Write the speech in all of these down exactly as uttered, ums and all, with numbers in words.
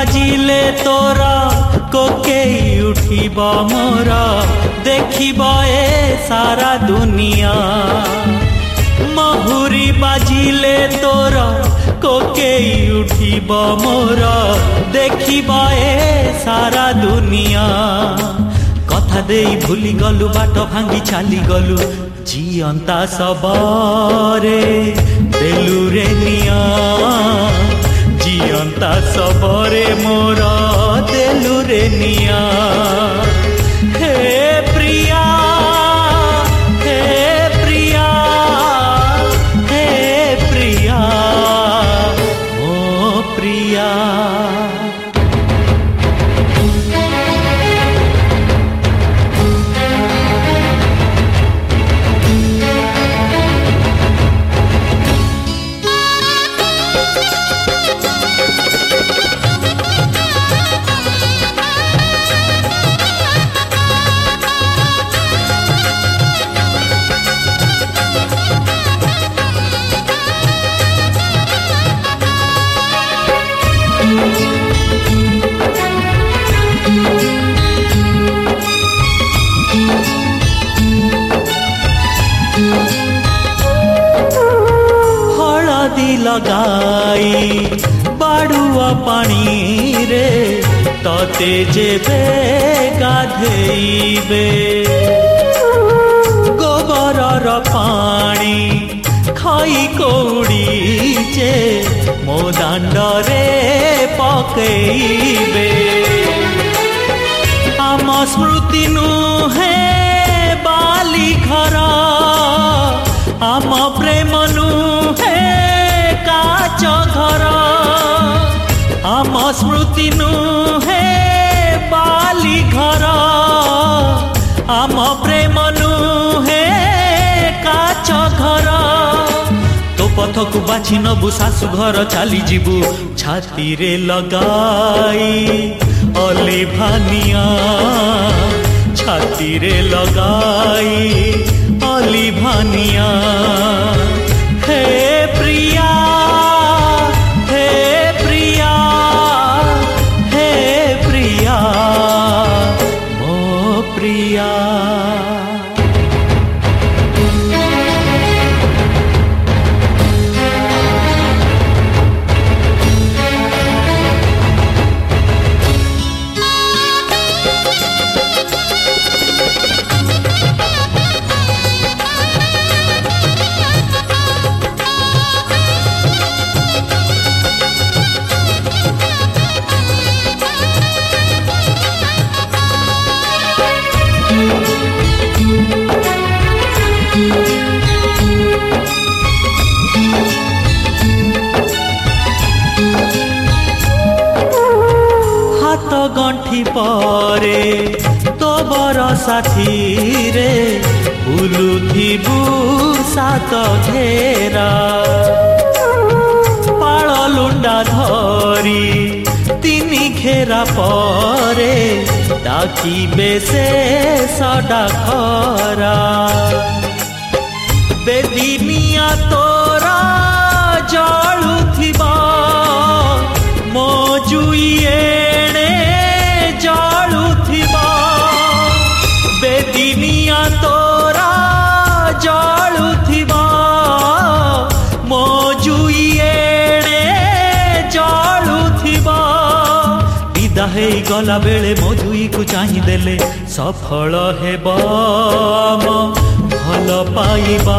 बाजिले तोरा कोकेई उठिब मोर देखिब ए सारा दुनिया महुरी बाजिले तोरा कोकेई उठिब मोर देखिब ए सारा दुनिया कथा देई भूली गलु बाट भांगी चाली गलु जियंता सबरे देलु रे निया जियंता सबरे मोर देलु रे निया हे प्रिया हे प्रिया हे प्रिया ओ प्रिया हलदी लगाई बाड़ुआ पानी रे तते जेबे गाधेइबे गोबरर पानी खाई कौड़ी जे मो दांडरे पकेइबे आम स्मृति नुहे बाली घर आम प्रेम नुहे काच घर आम स्मृति नुहे बाली घर आम प्रेम नुहे काच घर तो पथ को बाछि नबु सासु घर चली जीवु छाती रे लगाई अलिभानिया छाती रे लगाई अलिभानिया हे प्रिया हे प्रिया हे प्रिया ओ प्रिया हाथ गंठी परे तो बर साथी रे बुलुथिबु सात घेरा पाळ लुंडा धरी तिनी घेरा परे डाकिबे से सडा खरा बेदिनिया तोरा जळुथिबा मो जुइए जळुथिबा बेदिनिया तोरा जळुथिबा मो जुइए जळुथिबा विदा हेई गला बेले मो जुई को चाहि देले सफल हेबा मो भल पाइबा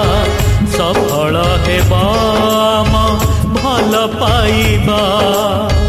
सफल हेबा मो भल पाइबा।